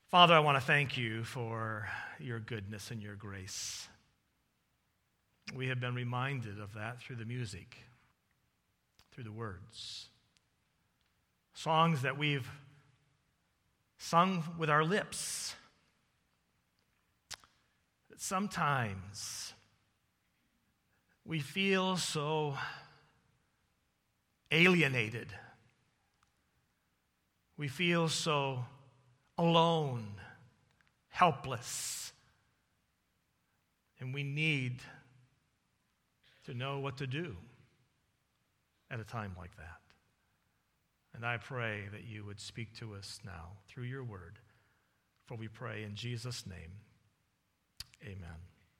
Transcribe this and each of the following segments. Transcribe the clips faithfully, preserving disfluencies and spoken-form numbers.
Father, I want to thank you for your goodness and your grace. We have been reminded of that through the music, through the words. Songs that we've sung with our lips. That sometimes we feel so alienated. We feel so alone, helpless, and we need to know what to do at a time like that. And I pray that you would speak to us now through your word, for we pray in Jesus' name, amen.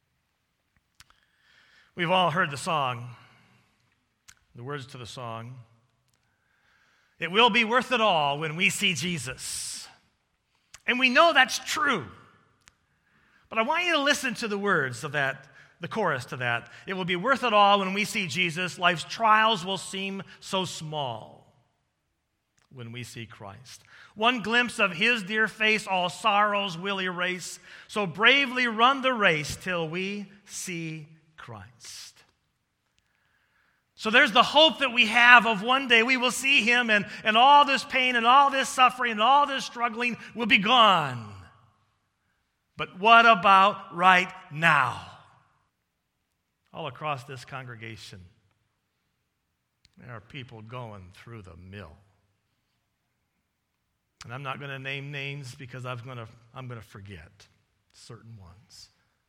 We've all heard the song, the words to the song. It will be worth it all when we see Jesus. And we know that's true. But I want you to listen to the words of that, the chorus to that. It will be worth it all when we see Jesus. Life's trials will seem so small when we see Christ. One glimpse of his dear face, all sorrows will erase. So bravely run the race till we see Christ. So there's the hope that we have of one day we will see him, and, and all this pain and all this suffering and all this struggling will be gone. But what about right now? All across this congregation, there are people going through the mill. And I'm not going to name names because I'm going to, I'm going to forget certain ones.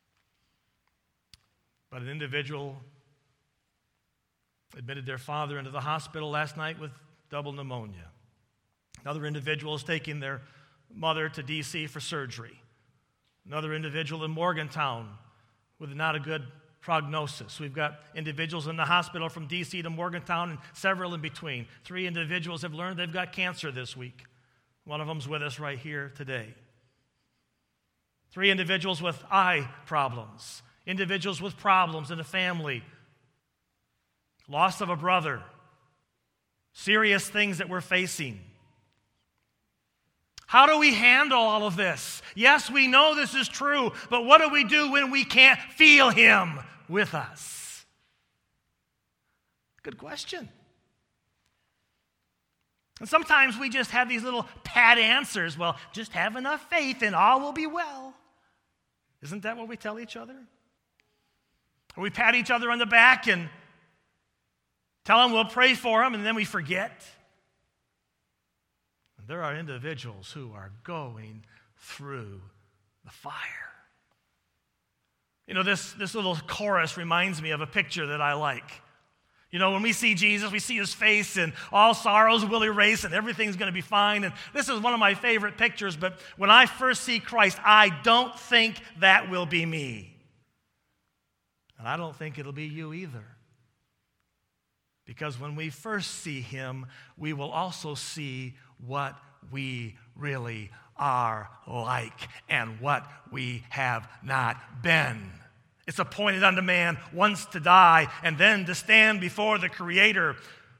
But an individual admitted their father into the hospital last night with double pneumonia. Another individual is taking their mother to D C for surgery. Another individual in Morgantown with not a good prognosis. We've got individuals in the hospital from D C to Morgantown and several in between. Three individuals have learned they've got cancer this week. One of them's with us right here today. Three individuals with eye problems. Individuals with problems in the family. Loss of a brother. Serious things that we're facing. How do we handle all of this? Yes, we know this is true, but what do we do when we can't feel him with us? Good question. And sometimes we just have these little pat answers. Well, just have enough faith and all will be well. Isn't that what we tell each other? Or we pat each other on the back and tell them we'll pray for them, and then we forget. And there are individuals who are going through the fire. You know, this, this little chorus reminds me of a picture that I like. You know, when we see Jesus, we see his face, and all sorrows will erase, and everything's going to be fine. And this is one of my favorite pictures, but when I first see Christ, I don't think that will be me. And I don't think it'll be you either. Because when we first see him, we will also see what we really are like and what we have not been. It's appointed unto man once to die and then to stand before the Creator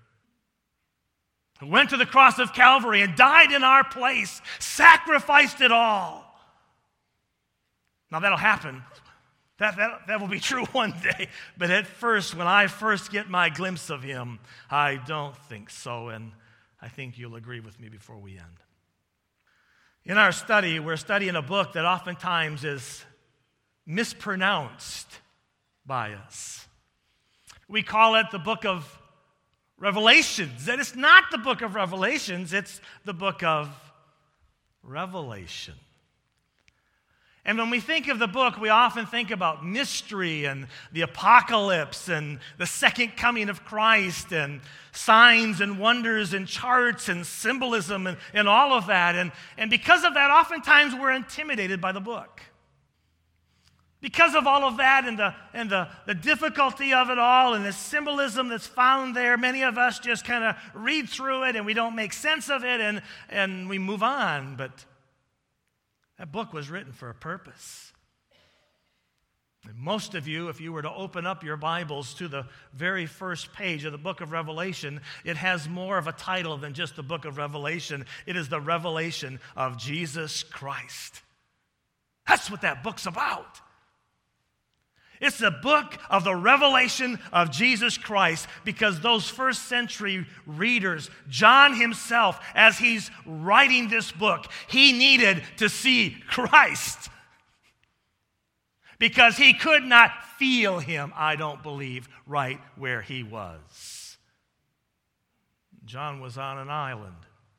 who went to the cross of Calvary and died in our place, sacrificed it all. Now that'll happen. That, that, that will be true one day. But at first, when I first get my glimpse of him, I don't think so. And I think you'll agree with me before we end. In our study, we're studying a book that oftentimes is mispronounced by us. We call it the book of Revelations. And it's not the book of Revelations, it's the book of Revelation. And when we think of the book, we often think about mystery and the apocalypse and the second coming of Christ and signs and wonders and charts and symbolism and, and all of that. And, and because of that, oftentimes we're intimidated by the book. Because of all of that and the and the, the difficulty of it all and the symbolism that's found there, many of us just kind of read through it and we don't make sense of it and, and we move on. But that book was written for a purpose. And most of you, if you were to open up your Bibles to the very first page of the book of Revelation, it has more of a title than just the book of Revelation. It is the revelation of Jesus Christ. That's what that book's about. It's the book of the revelation of Jesus Christ, because those first century readers, John himself, as he's writing this book, he needed to see Christ. Because he could not feel him, I don't believe, right where he was. John was on an island,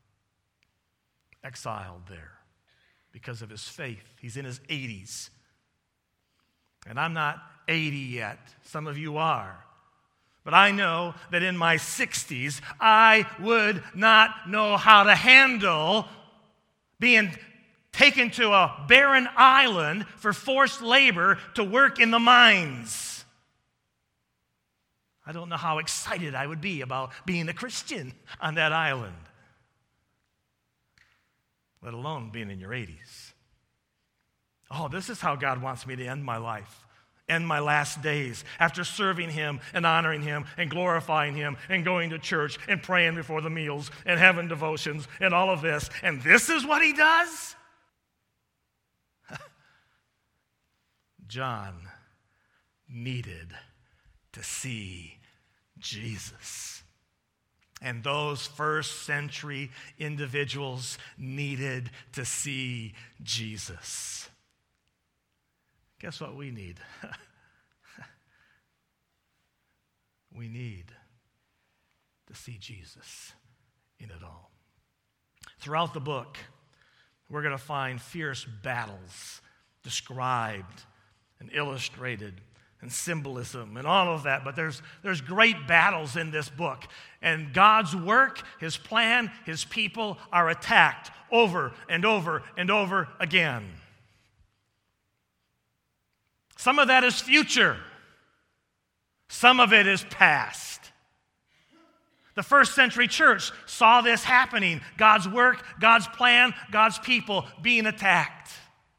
exiled there because of his faith. He's in his eighties. And I'm not eighty yet. Some of you are. But I know that in my sixties, I would not know how to handle being taken to a barren island for forced labor to work in the mines. I don't know how excited I would be about being a Christian on that island, let alone being in your eighties. Oh, this is how God wants me to end my life, end my last days, after serving him and honoring him and glorifying him and going to church and praying before the meals and having devotions and all of this. And this is what he does? John needed to see Jesus. And those first century individuals needed to see Jesus. Guess what we need? We need to see Jesus in it all. Throughout the book, we're going to find fierce battles described and illustrated, and symbolism and all of that. But there's, there's great battles in this book. And God's work, his plan, his people are attacked over and over and over again. Some of that is future. Some of it is past. The first century church saw this happening. God's work, God's plan, God's people being attacked.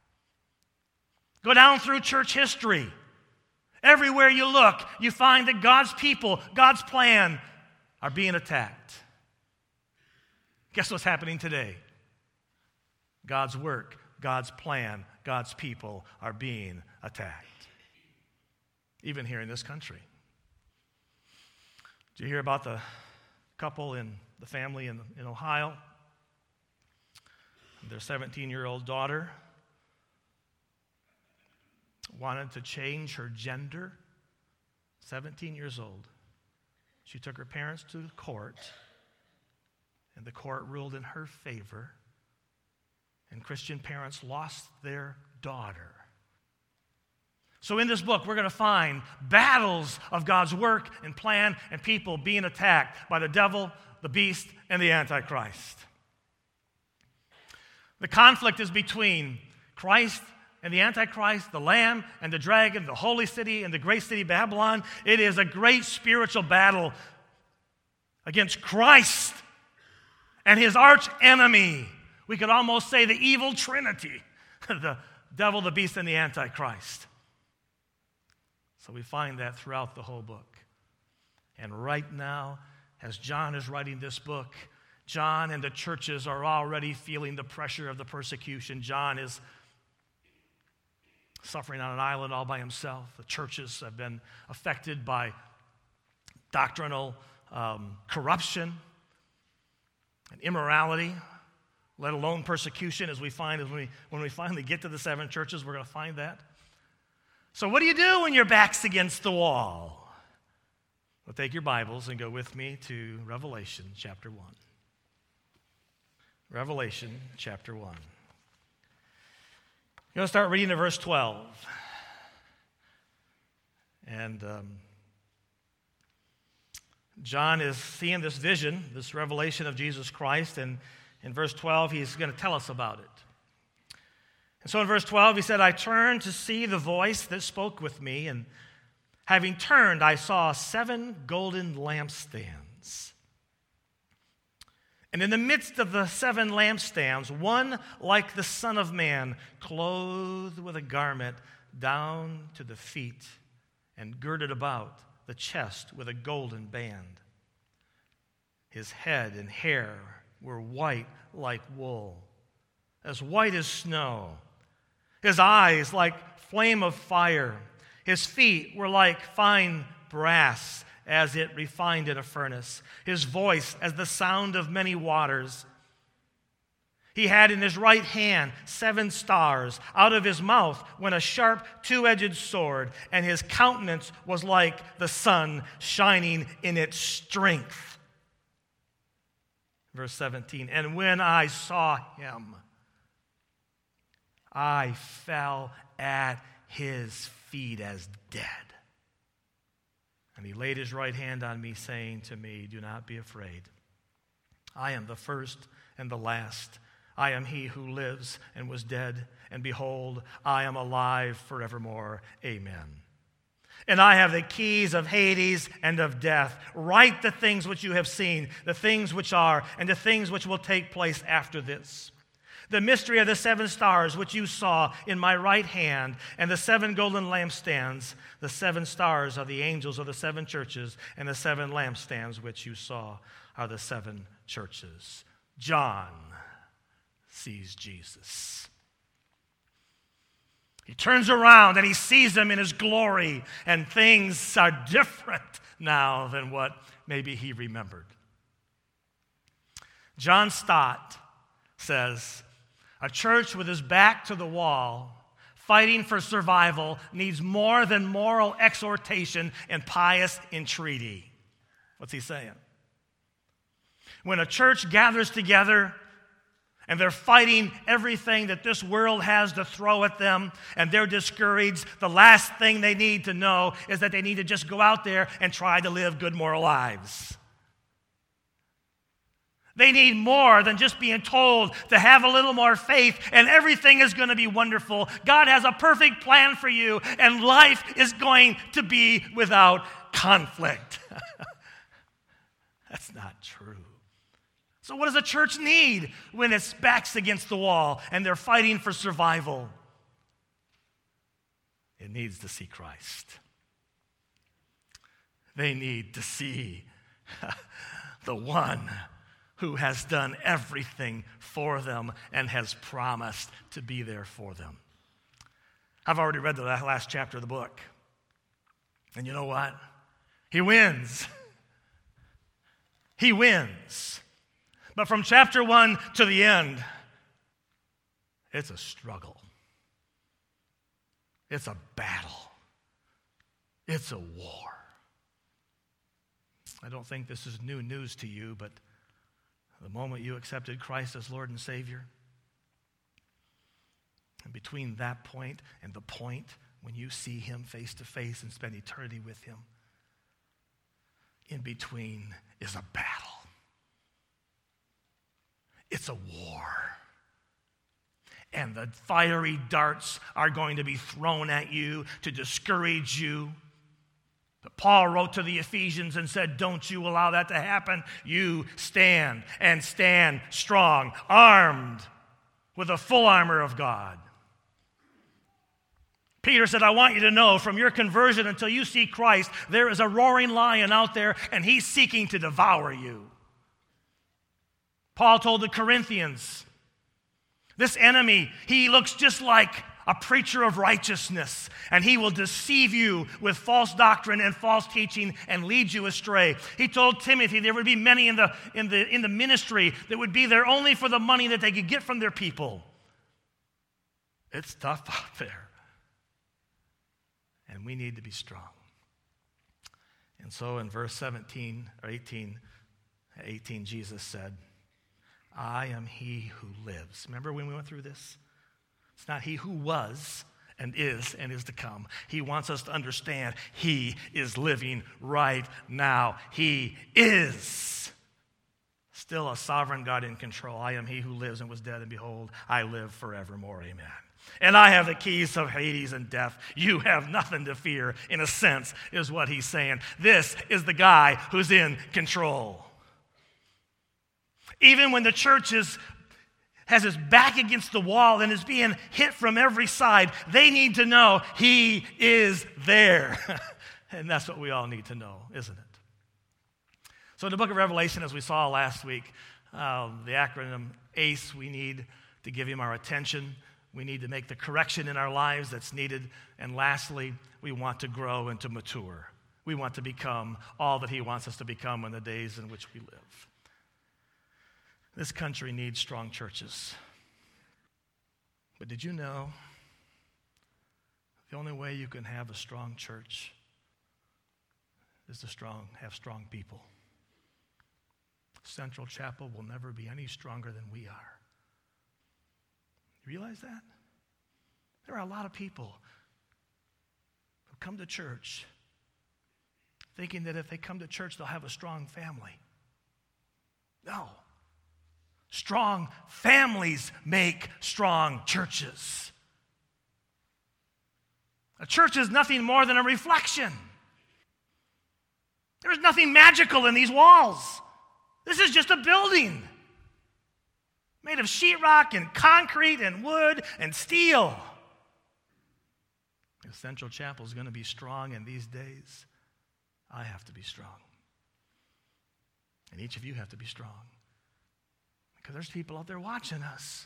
Go down through church history. Everywhere you look, you find that God's people, God's plan are being attacked. Guess what's happening today? God's work, God's plan, God's people are being attacked. Even here in this country. Did you hear about the couple in the family in, in Ohio? Their seventeen-year-old daughter wanted to change her gender, seventeen years old. She took her parents to the court, and the court ruled in her favor, and Christian parents lost their daughter. So in this book, we're going to find battles of God's work and plan and people being attacked by the devil, the beast, and the Antichrist. The conflict is between Christ and the Antichrist, the Lamb and the dragon, the holy city and the great city Babylon. It is a great spiritual battle against Christ and his arch enemy. We could almost say the evil trinity, the devil, the beast, and the Antichrist. So we find that throughout the whole book. And right now, as John is writing this book, John and the churches are already feeling the pressure of the persecution. John is suffering on an island all by himself. The churches have been affected by doctrinal um, corruption and immorality, let alone persecution, as we find as we, when we finally get to the seven churches, we're going to find that. So what do you do when your back's against the wall? Well, take your Bibles and go with me to Revelation chapter one. Revelation chapter one. You're going to start reading at verse twelve. And um, John is seeing this vision, this revelation of Jesus Christ, and in verse twelve, he's going to tell us about it. And so in verse twelve, he said, I turned to see the voice that spoke with me, and having turned, I saw seven golden lampstands. And in the midst of the seven lampstands, one like the Son of Man, clothed with a garment down to the feet and girded about the chest with a golden band. His head and hair were white like wool, as white as snow. His eyes like flame of fire. His feet were like fine brass, as it refined in a furnace. His voice as the sound of many waters. He had in his right hand seven stars. Out of his mouth went a sharp two-edged sword, and his countenance was like the sun shining in its strength. Verse seventeen, and when I saw him, I fell at his feet as dead. And he laid his right hand on me, saying to me, do not be afraid. I am the first and the last. I am he who lives and was dead, and behold, I am alive forevermore. Amen. And I have the keys of Hades and of death. Write the things which you have seen, the things which are, and the things which will take place after this. The mystery of the seven stars which you saw in my right hand, and the seven golden lampstands. The seven stars are the angels of the seven churches, and the seven lampstands which you saw are the seven churches. John sees Jesus. He turns around and he sees him in his glory, and things are different now than what maybe he remembered. John Stott says, a church with his back to the wall, fighting for survival, needs more than moral exhortation and pious entreaty. What's he saying? When a church gathers together and they're fighting everything that this world has to throw at them, and they're discouraged, the last thing they need to know is that they need to just go out there and try to live good moral lives. They need more than just being told to have a little more faith and everything is going to be wonderful. God has a perfect plan for you, and life is going to be without conflict. That's not true. So what does a church need when its back's against the wall and they're fighting for survival? It needs to see Christ. They need to see the one who has done everything for them and has promised to be there for them. I've already read the last chapter of the book. And you know what? He wins. He wins. But from chapter one to the end, it's a struggle. It's a battle. It's a war. I don't think this is new news to you, but the moment you accepted Christ as Lord and Savior, and between that point and the point when you see him face to face and spend eternity with him, in between is a battle. It's a war. And the fiery darts are going to be thrown at you to discourage you. But Paul wrote to the Ephesians and said, don't you allow that to happen. You stand and stand strong, armed with the full armor of God. Peter said, I want you to know from your conversion until you see Christ, there is a roaring lion out there and he's seeking to devour you. Paul told the Corinthians, this enemy, he looks just like a preacher of righteousness, and he will deceive you with false doctrine and false teaching and lead you astray. He told Timothy there would be many in the, in the, in the ministry that would be there only for the money that they could get from their people. It's tough out there. And we need to be strong. And so in verse seventeen or eighteen, eighteen, Jesus said, I am he who lives. Remember when we went through this? It's not he who was and is and is to come. He wants us to understand he is living right now. He is still a sovereign God in control. I am he who lives and was dead, and behold, I live forevermore. Amen. And I have the keys of Hades and death. You have nothing to fear, in a sense, is what he's saying. This is the guy who's in control. Even when the church is has his back against the wall and is being hit from every side, they need to know he is there. And that's what we all need to know, isn't it? So in the book of Revelation, as we saw last week, um, the acronym ACE, we need to give him our attention. We need to make the correction in our lives that's needed. And lastly, we want to grow and to mature. We want to become all that he wants us to become in the days in which we live. This country needs strong churches. But did you know the only way you can have a strong church is to strong, have strong people? Central Chapel will never be any stronger than we are. You realize that? There are a lot of people who come to church thinking that if they come to church, they'll have a strong family. No. Strong families make strong churches. A church is nothing more than a reflection. There's nothing magical in these walls. This is just a building made of sheetrock and concrete and wood and steel. If Central Chapel is going to be strong in these days, I have to be strong. And each of you have to be strong. Because there's people out there watching us.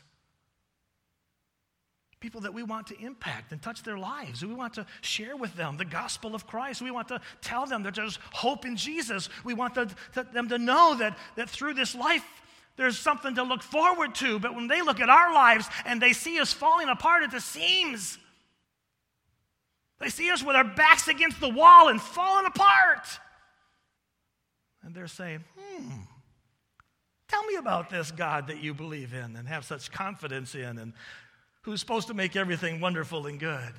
People that we want to impact and touch their lives. We want to share with them the gospel of Christ. We want to tell them that there's hope in Jesus. We want to, to, them to know that, that through this life, there's something to look forward to. But when they look at our lives and they see us falling apart at the seams, they see us with our backs against the wall and falling apart. And they're saying, hmm, tell me about this God that you believe in and have such confidence in, and who's supposed to make everything wonderful and good.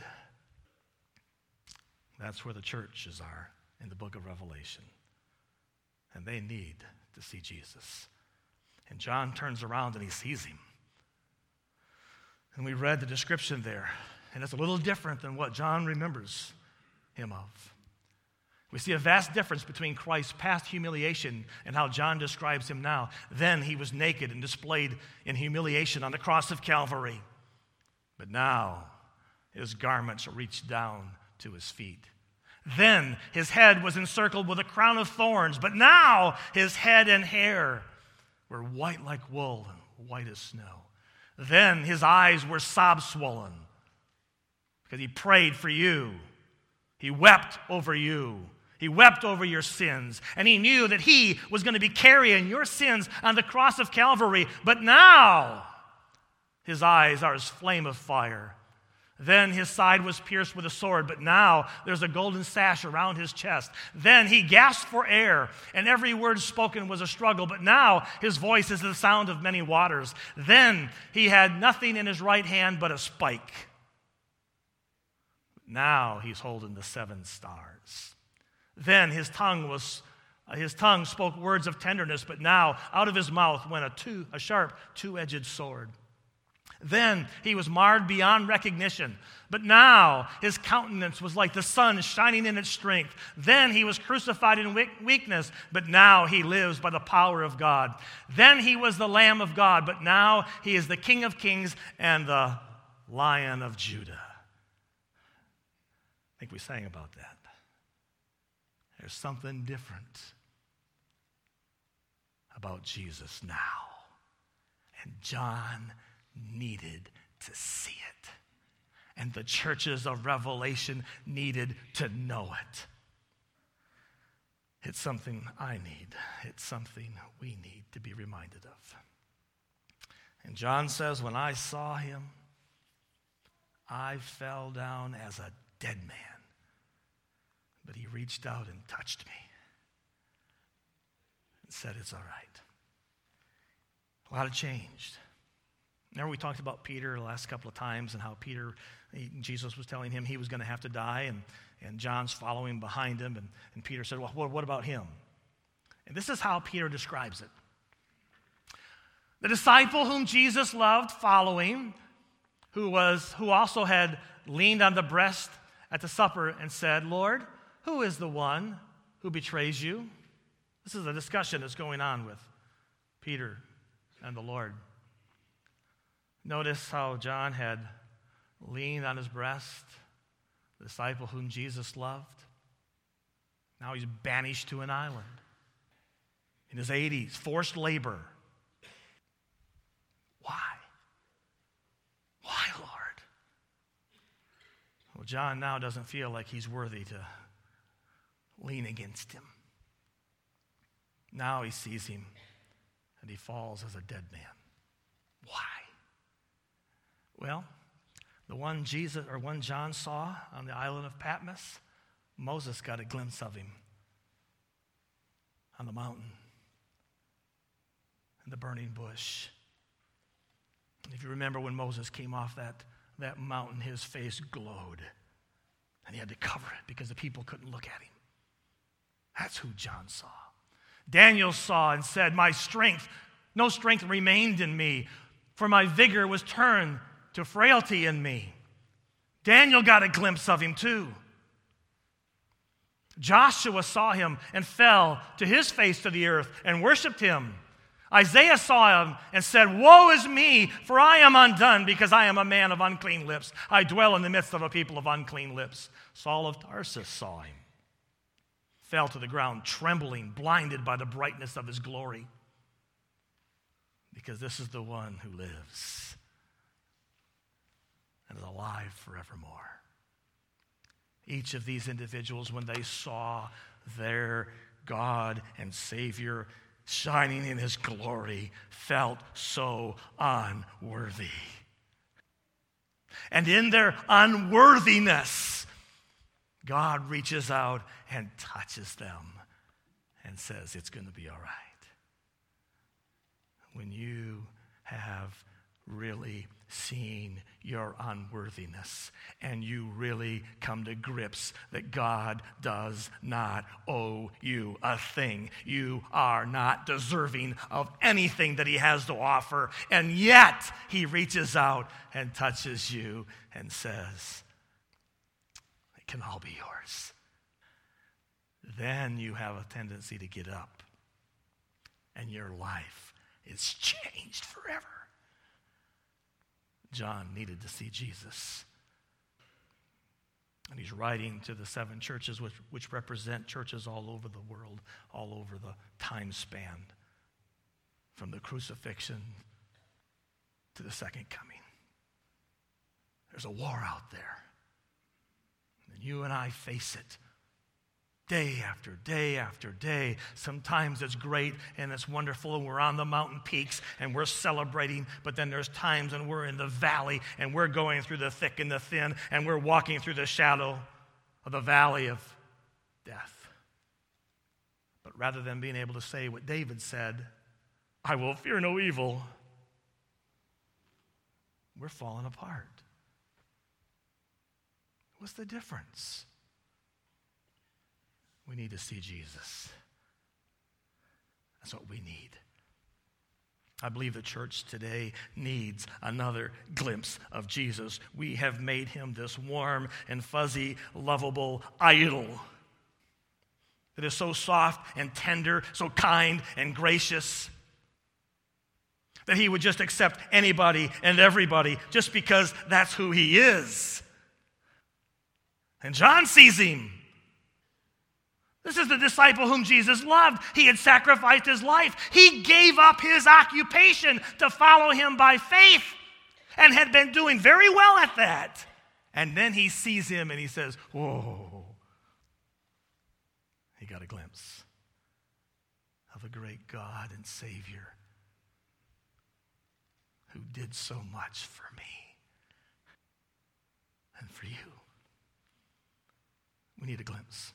That's where the churches are in the book of Revelation. And they need to see Jesus. And John turns around and he sees him. And we read the description there. And it's a little different than what John remembers him of. We see a vast difference between Christ's past humiliation and how John describes him now. Then he was naked and displayed in humiliation on the cross of Calvary. But now his garments reached down to his feet. Then his head was encircled with a crown of thorns. But now his head and hair were white like wool, white as snow. Then his eyes were sob swollen because he prayed for you. He wept over you. He wept over your sins. And he knew that he was going to be carrying your sins on the cross of Calvary. But now his eyes are as flame of fire. Then his side was pierced with a sword, but now there's a golden sash around his chest. Then he gasped for air, and every word spoken was a struggle, but now his voice is the sound of many waters. Then he had nothing in his right hand but a spike. Now he's holding the seven stars. Then his tongue was uh, his tongue spoke words of tenderness, but now out of his mouth went a two a sharp two-edged sword. Then he was marred beyond recognition, but now his countenance was like the sun shining in its strength. Then he was crucified in weakness, but now he lives by the power of God. Then he was the Lamb of God, but now he is the King of Kings and the Lion of Judah. I think we sang about that. There's something different about Jesus now. And John needed to see it. And the churches of Revelation needed to know it. It's something I need. It's something we need to be reminded of. And John says, when I saw him, I fell down as a dead man. But he reached out and touched me and said, it's all right. A lot had changed. Remember we talked about Peter the last couple of times and how Peter, he, Jesus was telling him he was going to have to die, and, and John's following behind him, and, and Peter said, well, what, what about him? And this is how Peter describes it. The disciple whom Jesus loved following, who was who also had leaned on the breast at the supper and said, Lord, who is the one who betrays you? This is a discussion that's going on with Peter and the Lord. Notice how John had leaned on his breast, the disciple whom Jesus loved. Now he's banished to an island. In his eighties, forced labor. Why? Why, Lord? Well, John now doesn't feel like he's worthy to lean against him. Now he sees him and he falls as a dead man. Why? Well, the one Jesus or one John saw on the island of Patmos, Moses got a glimpse of him on the mountain in the burning bush. And if you remember when Moses came off that, that mountain, his face glowed. And he had to cover it because the people couldn't look at him. That's who John saw. Daniel saw and said, my strength, no strength remained in me, for my vigor was turned to frailty in me. Daniel got a glimpse of him too. Joshua saw him and fell to his face to the earth and worshiped him. Isaiah saw him and said, woe is me, for I am undone, because I am a man of unclean lips. I dwell in the midst of a people of unclean lips. Saul of Tarsus saw him, fell to the ground, trembling, blinded by the brightness of his glory, because this is the one who lives and is alive forevermore. Each of these individuals, when they saw their God and Savior shining in his glory, felt so unworthy. And in their unworthiness, God reaches out and touches them and says, it's going to be all right. When you have really seen your unworthiness and you really come to grips that God does not owe you a thing. You are not deserving of anything that he has to offer, and yet he reaches out and touches you and says, it can all be yours. Then you have a tendency to get up and your life is changed forever. John needed to see Jesus. And he's writing to the seven churches, which, which represent churches all over the world, all over the time span, from the crucifixion to the second coming. There's a war out there. And you and I face it day after day after day. Sometimes it's great and it's wonderful and we're on the mountain peaks and we're celebrating, but then there's times when we're in the valley and we're going through the thick and the thin and we're walking through the shadow of the valley of death. But rather than being able to say what David said, I will fear no evil, we're falling apart. What's the difference? We need to see Jesus. That's what we need. I believe the church today needs another glimpse of Jesus. We have made him this warm and fuzzy, lovable idol that is so soft and tender, so kind and gracious, that he would just accept anybody and everybody just because that's who he is. And John sees him. This is the disciple whom Jesus loved. He had sacrificed his life. He gave up his occupation to follow him by faith and had been doing very well at that. And then he sees him and he says, whoa. He got a glimpse of a great God and Savior who did so much for me and for you. We need a glimpse.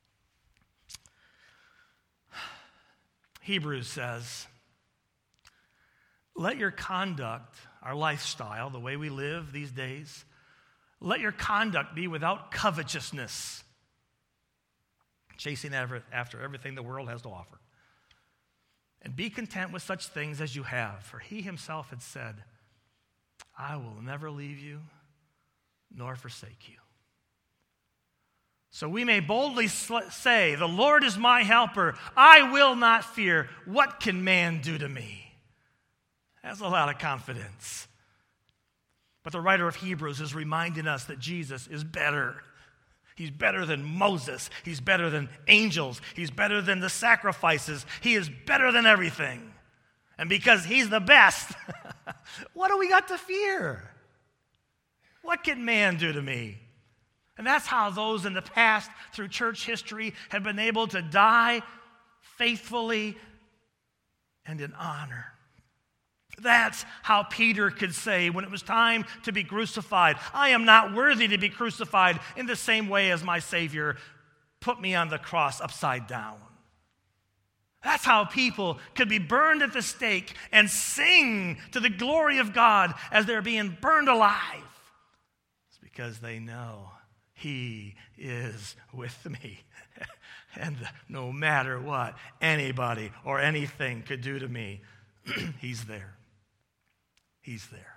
Hebrews says, let your conduct, our lifestyle, the way we live these days, let your conduct be without covetousness, chasing after everything the world has to offer. And be content with such things as you have, for he himself had said, I will never leave you nor forsake you. So we may boldly say, the Lord is my helper. I will not fear. What can man do to me? That's a lot of confidence But the writer of Hebrews is reminding us that Jesus is better. He's better than Moses. He's better than angels. He's better than the sacrifices. He is better than everything. And because he's the best, what do we got to fear? What can man do to me? And that's how those in the past through church history have been able to die faithfully and in honor. That's how Peter could say when it was time to be crucified, I am not worthy to be crucified in the same way as my Savior put me on the cross upside down. That's how people could be burned at the stake and sing to the glory of God as they're being burned alive. It's because they know he is with me. And no matter what anybody or anything could do to me, he's there. He's there.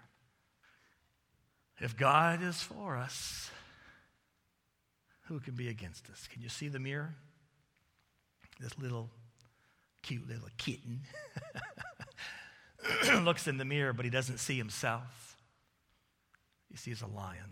If God is for us, who can be against us? Can you see the mirror? This little cute little kitten looks in the mirror, but he doesn't see himself. He sees a lion.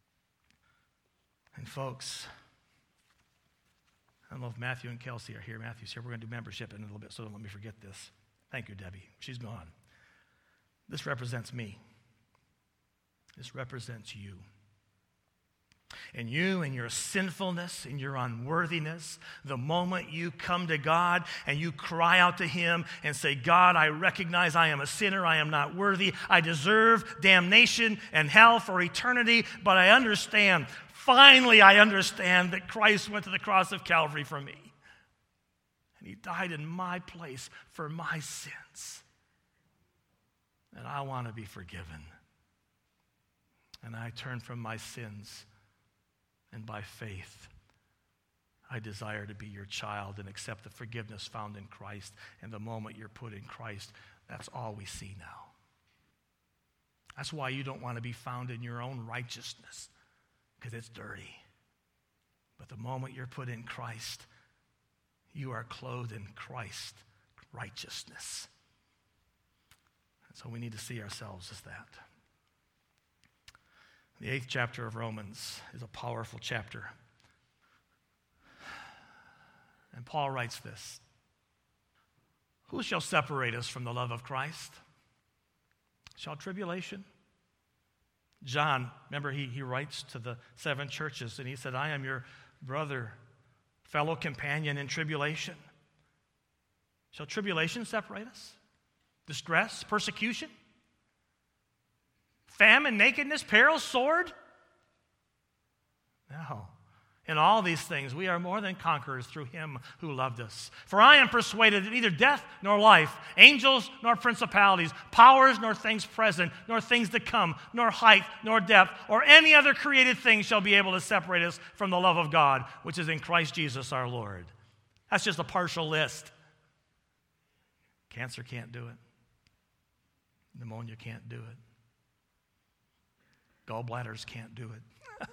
And folks, I don't know if Matthew and Kelsey are here. Matthew's here. We're going to do membership in a little bit, so don't let me forget this. Thank you, Debbie. She's gone. This represents me. This represents you. And you and your sinfulness and your unworthiness, the moment you come to God and you cry out to him and say, God, I recognize I am a sinner, I am not worthy, I deserve damnation and hell for eternity, but I understand, finally I understand that Christ went to the cross of Calvary for me. And he died in my place for my sins. And I want to be forgiven. And I turn from my sins. And by faith, I desire to be your child and accept the forgiveness found in Christ. And the moment you're put in Christ, that's all we see now. That's why you don't want to be found in your own righteousness, because it's dirty. But the moment you're put in Christ, you are clothed in Christ's righteousness. And so we need to see ourselves as that. The eighth chapter of Romans is a powerful chapter. And Paul writes this: who shall separate us from the love of Christ? Shall tribulation? John, remember he, he writes to the seven churches, and he said, I am your brother, fellow companion in tribulation. Shall tribulation separate us? Distress, persecution? Famine, nakedness, peril, sword? No. In all these things, we are more than conquerors through him who loved us. For I am persuaded that neither death nor life, angels nor principalities, powers nor things present, nor things to come, nor height nor depth, or any other created thing shall be able to separate us from the love of God, which is in Christ Jesus our Lord. That's just a partial list. Cancer can't do it. Pneumonia can't do it. Gallbladders can't do it.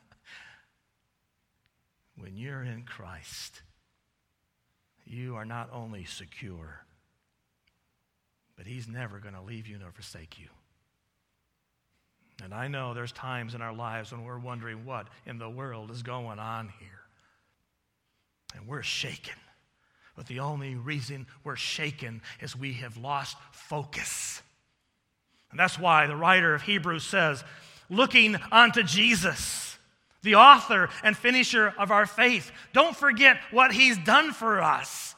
When you're in Christ, you are not only secure, but he's never going to leave you nor forsake you. And I know there's times in our lives when we're wondering what in the world is going on here. And we're shaken. But the only reason we're shaken is we have lost focus. And that's why the writer of Hebrews says, looking unto Jesus, the author and finisher of our faith. Don't forget what he's done for us.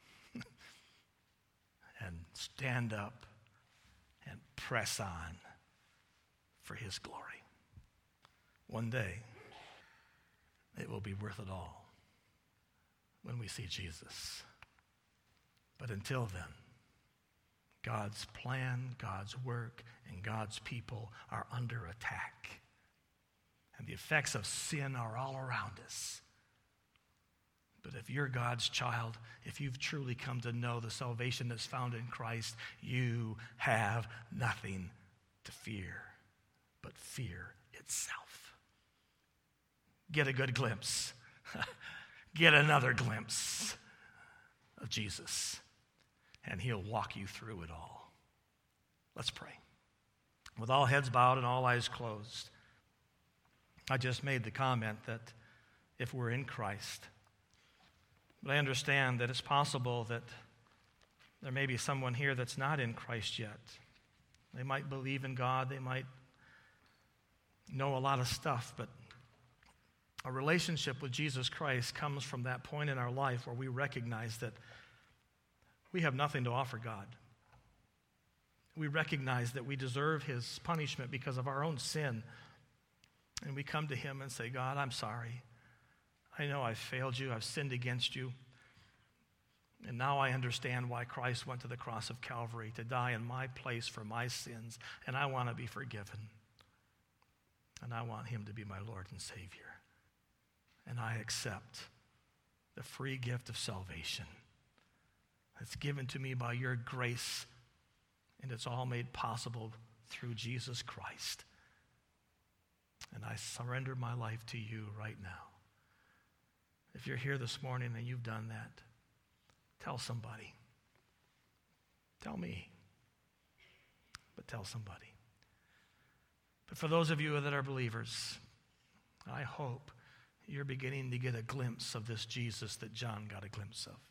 And stand up and press on for his glory. One day, it will be worth it all when we see Jesus. But until then, God's plan, God's work, and God's people are under attack. And the effects of sin are all around us. But if you're God's child, if you've truly come to know the salvation that's found in Christ, you have nothing to fear but fear itself. Get a good glimpse. Get another glimpse of Jesus, and he'll walk you through it all. Let's pray. with all heads bowed and all eyes closed, I just made the comment that if we're in Christ, but I understand that it's possible that there may be someone here that's not in Christ yet. They might believe in God, they might know a lot of stuff, but a relationship with Jesus Christ comes from that point in our life where we recognize that we have nothing to offer God. We recognize that we deserve his punishment because of our own sin. And we come to him and say, God, I'm sorry. I know I've failed you. I've sinned against you. And now I understand why Christ went to the cross of Calvary to die in my place for my sins. And I want to be forgiven. And I want him to be my Lord and Savior. And I accept the free gift of salvation that's given to me by your grace. And it's all made possible through Jesus Christ. And I surrender my life to you right now. If you're here this morning and you've done that, tell somebody. Tell me. But tell somebody. But for those of you that are believers, I hope you're beginning to get a glimpse of this Jesus that John got a glimpse of.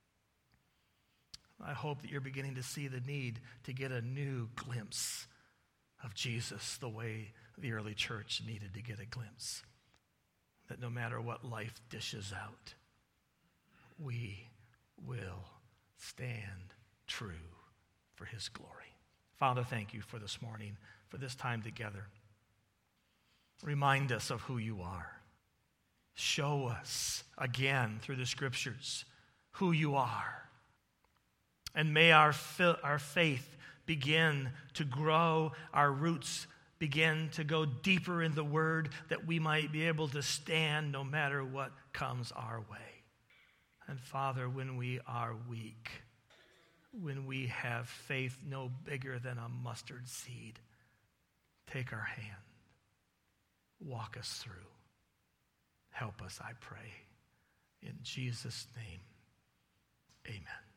I hope that you're beginning to see the need to get a new glimpse of Jesus the way the early church needed to get a glimpse. That no matter what life dishes out, we will stand true for his glory. Father, thank you for this morning, for this time together. Remind us of who you are. Show us again through the scriptures who you are. And may our, fi- our faith begin to grow, our roots begin to go deeper in the word, that we might be able to stand no matter what comes our way. And Father, when we are weak, when we have faith no bigger than a mustard seed, take our hand, walk us through. Help us, I pray. In Jesus' name, amen.